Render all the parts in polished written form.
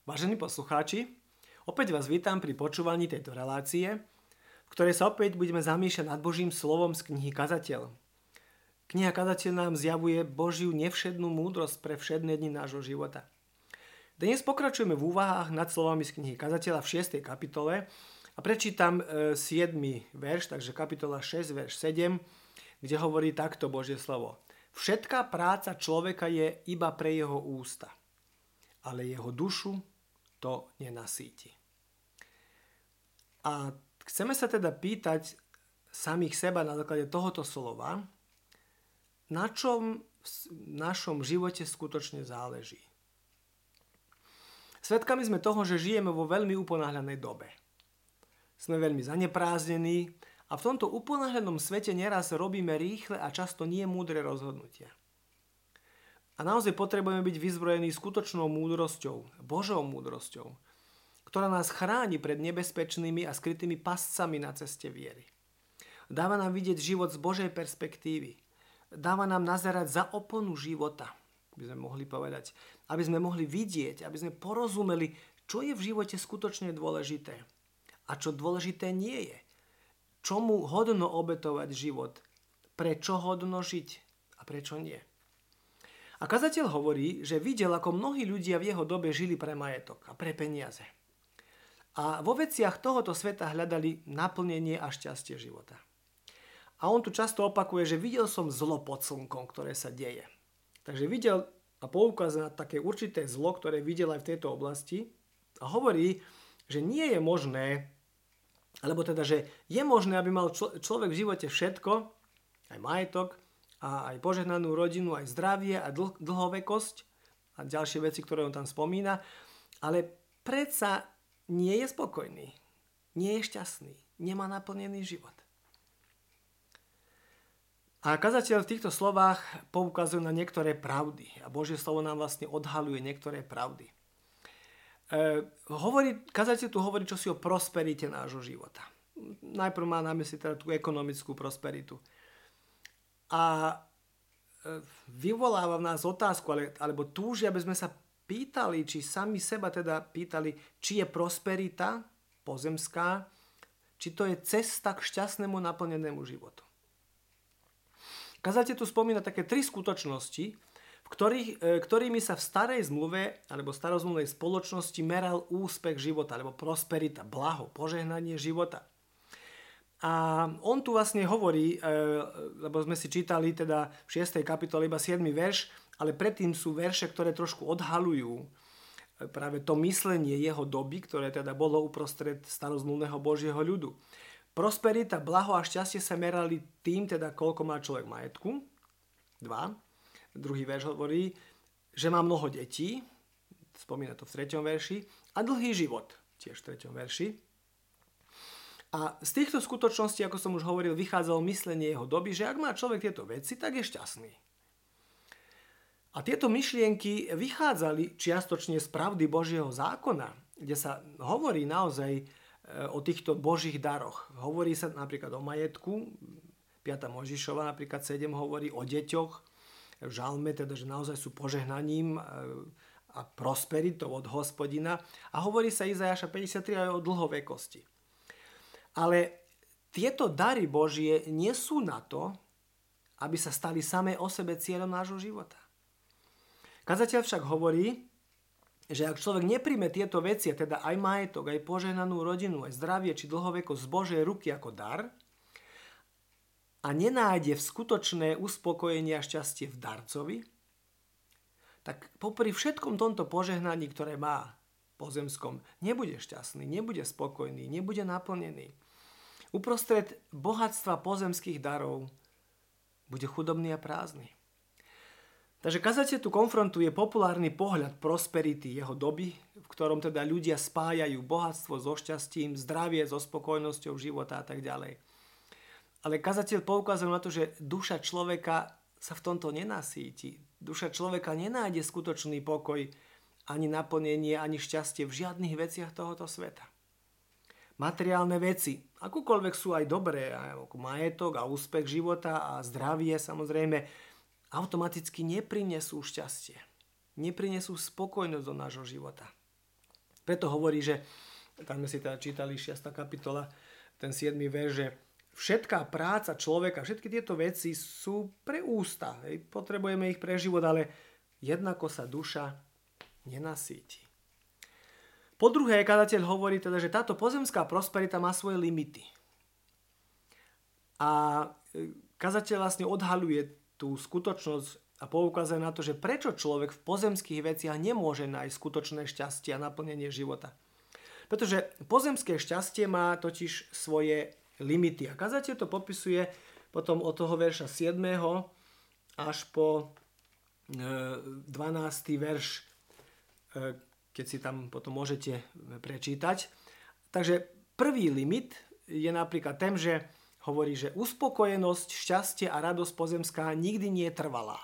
Vážení poslucháči, opäť vás vítam pri počúvaní tejto relácie, v ktorej sa opäť budeme zamýšľať nad Božím slovom z knihy Kazateľ. Kniha Kazateľ nám zjavuje Božiu nevšednú múdrosť pre všedné dni nášho života. Dnes pokračujeme v úvahách nad slovami z knihy Kazateľa v 6. kapitole a prečítam 7. verš, takže kapitola 6, verš 7, kde hovorí takto Božie slovo. Všetká práca človeka je iba pre jeho ústa, ale jeho dušu to nenasíti. A chceme sa teda pýtať samých seba na základe tohoto slova, na čom v našom živote skutočne záleží. Svedkami sme toho, že žijeme vo veľmi uponáhľanej dobe. Sme veľmi zaneprázdnení a v tomto uponáhľanom svete neraz robíme rýchle a často nie múdre rozhodnutia. A naozaj potrebujeme byť vyzbrojení skutočnou múdrosťou, Božou múdrosťou, ktorá nás chráni pred nebezpečnými a skrytými pascami na ceste viery. Dáva nám vidieť život z Božej perspektívy. Dáva nám nazerať za oponu života, by sme mohli povedať. Aby sme mohli vidieť, aby sme porozumeli, čo je v živote skutočne dôležité a čo dôležité nie je. Čomu hodno obetovať život, prečo hodno žiť a prečo nie. A kazateľ hovorí, že videl, ako mnohí ľudia v jeho dobe žili pre majetok a pre peniaze. A vo veciach tohoto sveta hľadali naplnenie a šťastie života. A on tu často opakuje, že videl som zlo pod slnkom, ktoré sa deje. Takže videl a poukazuje na také určité zlo, ktoré videl aj v tejto oblasti a hovorí, že nie je možné, alebo teda, že je možné, aby mal človek v živote všetko, aj majetok, a aj požehnanú rodinu, aj zdravie a dlhovekosť a ďalšie veci, ktoré on tam spomína, ale predsa nie je spokojný, nie je šťastný, nemá naplnený život. A kazateľ v týchto slovách poukazuje na niektoré pravdy a Božie slovo nám vlastne odhaľuje niektoré pravdy. Kazateľ tu hovorí čosi o prosperite nášho života. Najprv má na mysli teda tú ekonomickú prosperitu. A vyvoláva v nás otázku, alebo túži, aby sme sa pýtali, či sami seba teda pýtali, či je prosperita pozemská, či to je cesta k šťastnému naplnenému životu. Kazateľ tu spomína také 3 skutočnosti, ktorými sa v starej zmluve alebo starozmluvnej spoločnosti meral úspech života, alebo prosperita, blaho, požehnanie života. A on tu vlastne hovorí, lebo sme si čítali teda v 6. kapitole iba 7. verš, ale predtým sú verše, ktoré trošku odhaľujú práve to myslenie jeho doby, ktoré teda bolo uprostred starozmluvného Božieho ľudu. Prosperita, blaho a šťastie sa merali tým, teda koľko má človek majetku. 2. Druhý verš hovorí, že má mnoho detí, spomína to v 3. verši, a dlhý život, tiež v 3. verši. A z týchto skutočností, ako som už hovoril, vychádzalo myslenie jeho doby, že ak má človek tieto veci, tak je šťastný. A tieto myšlienky vychádzali čiastočne z pravdy Božieho zákona, kde sa hovorí naozaj o týchto Božích daroch. Hovorí sa napríklad o majetku, 5. Mojžišova napríklad 7 hovorí o deťoch, v žalme teda, že naozaj sú požehnaním a prosperitou od Hospodina. A hovorí sa Izaiáša 53 aj o dlhovekosti. Ale tieto dary Božie nie sú na to, aby sa stali samé o sebe cieľom nášho života. Kazateľ však hovorí, že ak človek nepríjme tieto veci, teda aj majetok, aj požehnanú rodinu, aj zdravie či dlhovekosť z Božej ruky ako dar a nenájde v skutočné uspokojenie a šťastie v darcovi, tak popri všetkom tomto požehnaní, ktoré má pozemskom, nebude šťastný, nebude spokojný, nebude naplnený. Uprostred bohatstva pozemských darov bude chudobný a prázdny. Takže kazateľ tu konfrontuje populárny pohľad prosperity jeho doby, v ktorom teda ľudia spájajú bohatstvo so šťastím, zdravie so spokojnosťou života a tak ďalej. Ale kazateľ poukazuje na to, že duša človeka sa v tomto nenasíti. Duša človeka nenájde skutočný pokoj, ani naplnenie, ani šťastie v žiadnych veciach tohoto sveta. Materiálne veci, akúkoľvek sú aj dobré, ako majetok a úspech života a zdravie samozrejme, automaticky neprinesú šťastie. Neprinesú spokojnosť do nášho života. Preto hovorí, že tam sme si teda čítali 6. kapitola, ten 7. verš, že všetká práca človeka, všetky tieto veci sú pre ústa. Potrebujeme ich pre život, ale jednako sa duša nenasíti. Po druhé, kazateľ hovorí teda, že táto pozemská prosperita má svoje limity. A kazateľ vlastne odhaľuje tú skutočnosť a poukazuje na to, že prečo človek v pozemských veciach nemôže nájsť skutočné šťastie a naplnenie života. Pretože pozemské šťastie má totiž svoje limity. A kazateľ to popisuje potom od toho verša 7. až po 12. verš, keď si tam potom môžete prečítať. Takže prvý limit je napríklad ten, že hovorí, že uspokojenosť, šťastie a radosť pozemská nikdy nie je trvalá.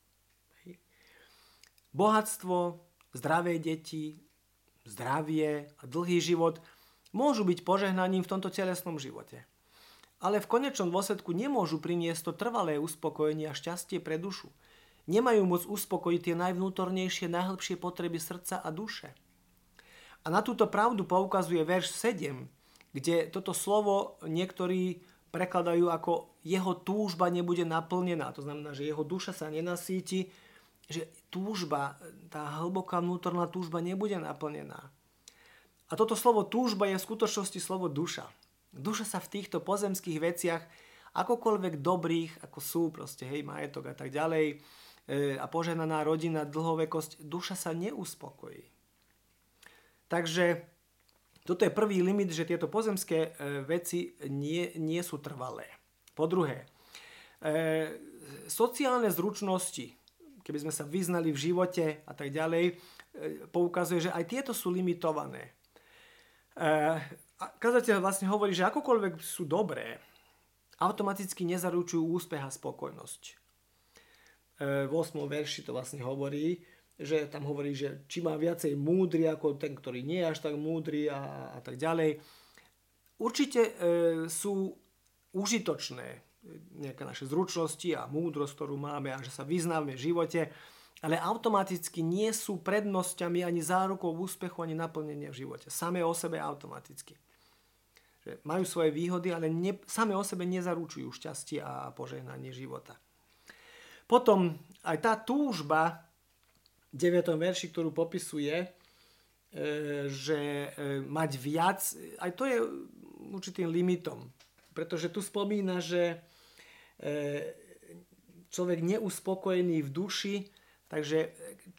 Bohatstvo, zdravé deti, zdravie a dlhý život môžu byť požehnaním v tomto telesnom živote. Ale v konečnom dôsledku nemôžu priniesť to trvalé uspokojenie a šťastie pre dušu. Nemajú môcť uspokojiť tie najvnútornejšie, najhlbšie potreby srdca a duše. A na túto pravdu poukazuje verš 7, kde toto slovo niektorí prekladajú ako jeho túžba nebude naplnená. To znamená, že jeho duša sa nenasíti, že túžba, tá hlboká vnútorná túžba nebude naplnená. A toto slovo túžba je v skutočnosti slovo duša. Duša sa v týchto pozemských veciach, akokoľvek dobrých, ako sú proste, hej, majetok a tak ďalej, a požehnaná rodina, dlhovekosť, duša sa neuspokojí. Takže toto je prvý limit, že tieto pozemské veci nie sú trvalé. Po druhé, sociálne zručnosti, keby sme sa vyznali v živote a tak ďalej, poukazuje, že aj tieto sú limitované. Kazateľ vlastne hovorí, že akokoľvek sú dobré, automaticky nezaručujú úspech a spokojnosť. V 8. verši to vlastne hovorí, že tam hovorí, že či má viacej múdry ako ten, ktorý nie je až tak múdry a tak ďalej. Určite sú užitočné nejaké naše zručnosti a múdrosť, ktorú máme a že sa vyznáme v živote, ale automaticky nie sú prednosťami ani zárukou úspechu, ani naplnenia v živote. Samé o sebe automaticky. Že majú svoje výhody, ale samé o sebe nezaručujú šťastie a požehnanie života. Potom aj tá túžba v 9. verši, ktorú popisuje, že mať viac, aj to je určitým limitom. Pretože tu spomína, že človek neuspokojený v duši, takže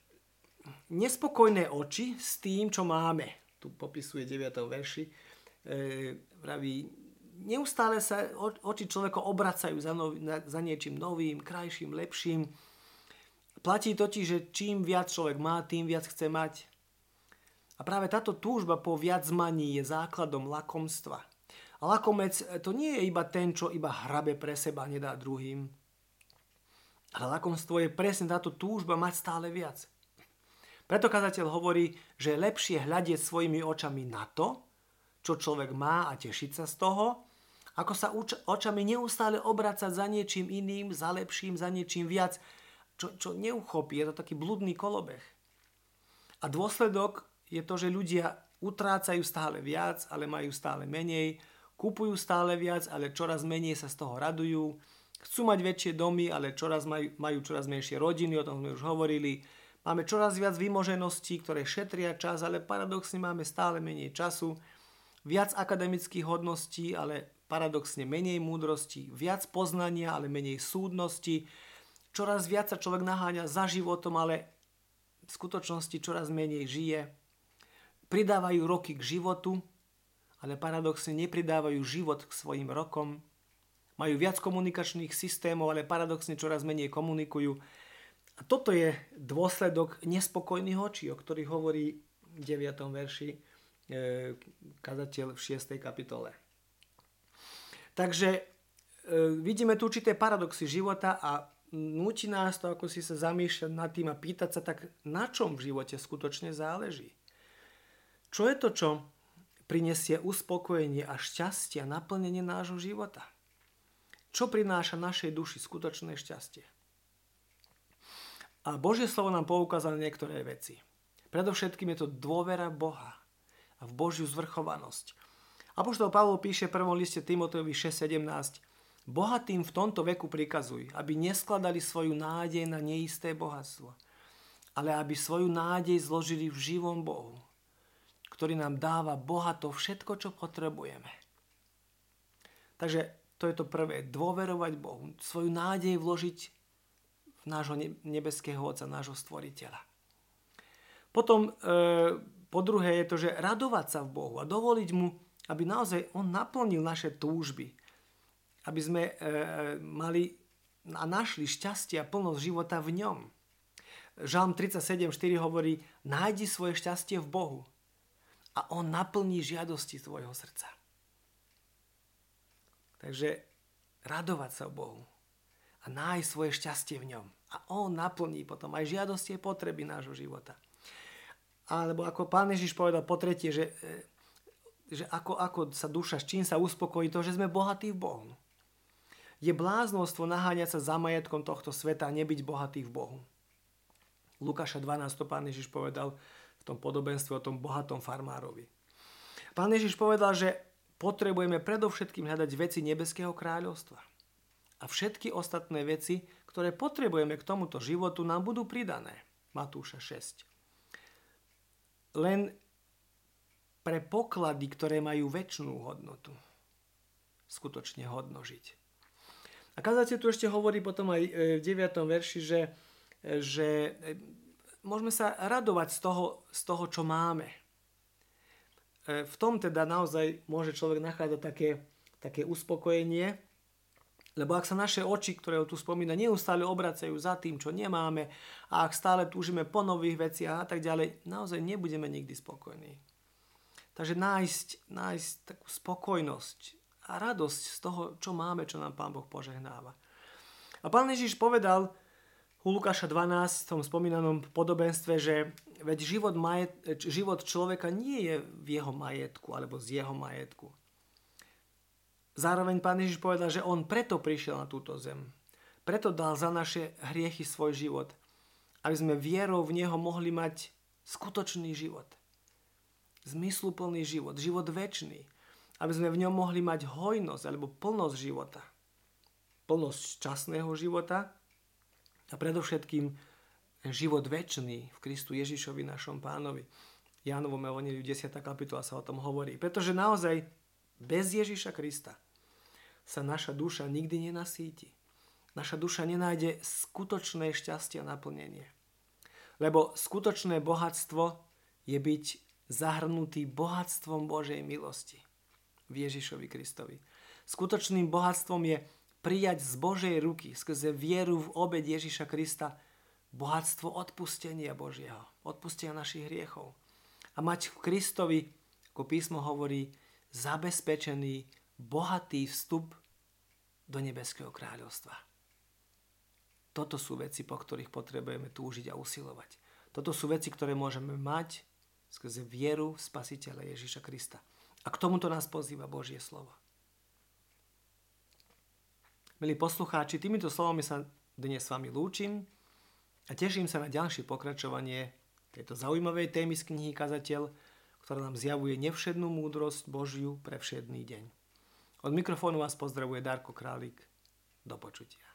nespokojné oči s tým, čo máme. Tu popisuje 9. verši. Praví, neustále sa oči človeka obracajú za niečím novým, krajším, lepším. Platí totiž, že čím viac človek má, tým viac chce mať. A práve táto túžba po viac maní je základom lakomstva. A lakomec to nie je iba ten, čo iba hrabe pre seba, nedá druhým. Ale lakomstvo je presne táto túžba mať stále viac. Preto kazateľ hovorí, že je lepšie hľadieť svojimi očami na to, čo človek má a tešiť sa z toho, ako sa očami neustále obracať za niečím iným, za lepším, za niečím viac, čo neuchopí. Je to taký bludný kolobeh. A dôsledok je to, že ľudia utrácajú stále viac, ale majú stále menej, kupujú stále viac, ale čoraz menej sa z toho radujú, chcú mať väčšie domy, ale majú čoraz menšie rodiny, o tom sme už hovorili. Máme čoraz viac vymožeností, ktoré šetria čas, ale paradoxne máme stále menej času, viac akademických hodností, ale paradoxne menej múdrosti, viac poznania, ale menej súdnosti. Čoraz viac sa človek naháňa za životom, ale v skutočnosti čoraz menej žije. Pridávajú roky k životu, ale paradoxne nepridávajú život k svojim rokom. Majú viac komunikačných systémov, ale paradoxne čoraz menej komunikujú. A toto je dôsledok nespokojných očí, o ktorých hovorí v 9. verši kazateľ v 6. kapitole. Takže vidíme tu určité paradoxy života a núti nás to, ako si sa zamýšľať nad tým a pýtať sa, tak na čom v živote skutočne záleží. Čo je to, čo prinesie uspokojenie a šťastie a naplnenie nášho života? Čo prináša našej duši skutočné šťastie? A Božie slovo nám poukázalo niektoré veci. Predovšetkým je to dôvera Boha. a v Božiu zvrchovanosť. Apoštol Pavol píše v prvom liste Timotejovi 6:17: Bohatým v tomto veku prikazuj, aby neskladali svoju nádej na neisté bohatstvo, ale aby svoju nádej zložili v živom Bohu, ktorý nám dáva bohato všetko, čo potrebujeme. Takže to je to prvé, dôverovať Bohu, svoju nádej vložiť v nášho nebeského Otca, nášho Stvoriteľa. Potom po druhé je to, že radovať sa v Bohu a dovoliť mu, aby naozaj on naplnil naše túžby, aby sme mali a našli šťastie a plnosť života v ňom. Žalm 37:4 hovorí: nájdi svoje šťastie v Bohu a on naplní žiadosti tvojho srdca. Takže radovať sa v Bohu a nájsť svoje šťastie v ňom. A on naplní potom aj žiadosti a potreby nášho života. Alebo ako Pán Ježiš povedal po tretie, že ako sa duša, s čím sa uspokojí, to, že sme bohatí v Bohu. Je bláznostvo naháňať sa za majetkom tohto sveta a nebyť bohatý v Bohu. Lukáša 12 to Pán Ježiš povedal v tom podobenstve o tom bohatom farmárovi. Pán Ježiš povedal, že potrebujeme predovšetkým hľadať veci nebeského kráľovstva. A všetky ostatné veci, ktoré potrebujeme k tomuto životu, nám budú pridané. Matúša 6. Len pre poklady, ktoré majú večnú hodnotu, skutočne hodno žiť. A kazateľ tu ešte hovorí potom aj v 9. verši, že môžeme sa radovať z toho, čo máme. V tom teda naozaj môže človek nachádzať také uspokojenie, lebo ak sa naše oči, ktoré tu spomína, neustále obracajú za tým, čo nemáme, a ak stále túžime po nových veciach a tak ďalej, naozaj nebudeme nikdy spokojní. Takže nájsť takú spokojnosť a radosť z toho, čo máme, čo nám Pán Boh požehnáva. A Pán Ježiš povedal u Lukáša 12 v tom spomínanom podobenstve, že veď život človeka nie je v jeho majetku alebo z jeho majetku. Zároveň Pán Ježiš povedal, že on preto prišiel na túto zem. Preto dal za naše hriechy svoj život. Aby sme vierou v Neho mohli mať skutočný život. Zmysluplný život, život večný. Aby sme v ňom mohli mať hojnosť alebo plnosť života. Plnosť časného života a predovšetkým život večný v Kristu Ježišovi, našom Pánovi. Jánovom evanjeliu 10. kapitola sa o tom hovorí. Pretože naozaj bez Ježiša Krista sa naša duša nikdy nenasíti. Naša duša nenájde skutočné šťastie a naplnenie. Lebo skutočné bohatstvo je byť zahrnutý bohatstvom Božej milosti v Ježišovi Kristovi. Skutočným bohatstvom je prijať z Božej ruky skrze vieru v obeť Ježiša Krista bohatstvo odpustenia Božieho, odpustenia našich hriechov. A mať v Kristovi, ako písmo hovorí, zabezpečený bohatý vstup do nebeského kráľovstva. Toto sú veci, po ktorých potrebujeme túžiť a usilovať. Toto sú veci, ktoré môžeme mať skrze vieru v Spasiteľa Ježiša Krista. A k tomuto nás pozýva Božie slovo. Milí poslucháči, týmito slovami sa dnes s vami lúčim a teším sa na ďalšie pokračovanie tejto zaujímavej témy z knihy Kazateľ, ktorá nám zjavuje nevšednú múdrosť Božiu pre všedný deň. Od mikrofónu vás pozdravuje Darko Králik. Do počutia.